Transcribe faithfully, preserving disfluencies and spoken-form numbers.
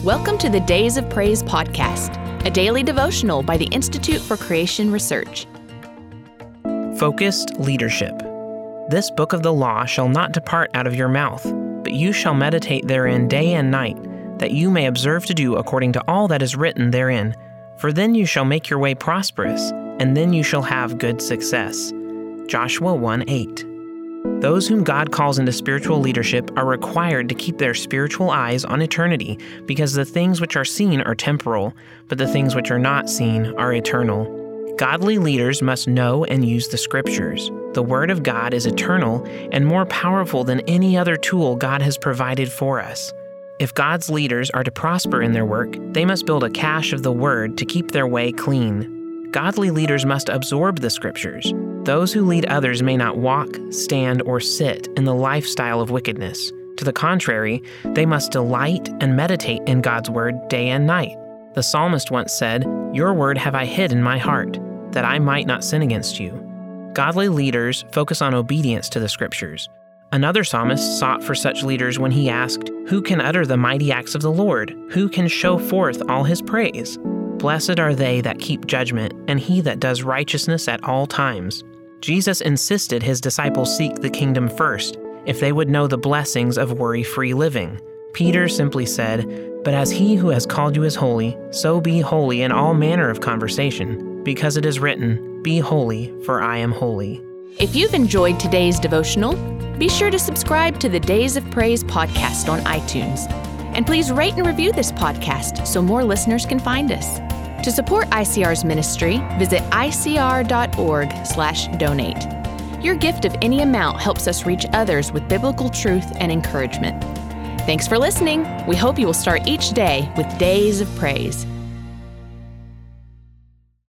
Welcome to the Days of Praise podcast, a daily devotional by the Institute for Creation Research. Focused leadership. This book of the law shall not depart out of your mouth, but you shall meditate therein day and night, that you may observe to do according to all that is written therein. For then you shall make your way prosperous, and then you shall have good success. Joshua one eight. Those whom God calls into spiritual leadership are required to keep their spiritual eyes on eternity, because the things which are seen are temporal, but the things which are not seen are eternal. Godly leaders must know and use the Scriptures. The Word of God is eternal and more powerful than any other tool God has provided for us. If God's leaders are to prosper in their work, they must build a cache of the Word to keep their way clean. Godly leaders must absorb the Scriptures. Those who lead others may not walk, stand, or sit in the lifestyle of wickedness. To the contrary, they must delight and meditate in God's Word day and night. The psalmist once said, "Your word have I hid in my heart, that I might not sin against you." Godly leaders focus on obedience to the Scriptures. Another psalmist sought for such leaders when he asked, "Who can utter the mighty acts of the Lord? Who can show forth all his praise?" Blessed are they that keep judgment, and he that does righteousness at all times. Jesus insisted his disciples seek the kingdom first, if they would know the blessings of worry-free living. Peter simply said, "But as he who has called you is holy, so be holy in all manner of conversation, because it is written, 'Be holy, for I am holy.'" If you've enjoyed today's devotional, be sure to subscribe to the Days of Praise podcast on iTunes. And please rate and review this podcast so more listeners can find us. To support I C R's ministry, visit I C R dot org slash donate. Your gift of any amount helps us reach others with biblical truth and encouragement. Thanks for listening. We hope you will start each day with Days of Praise.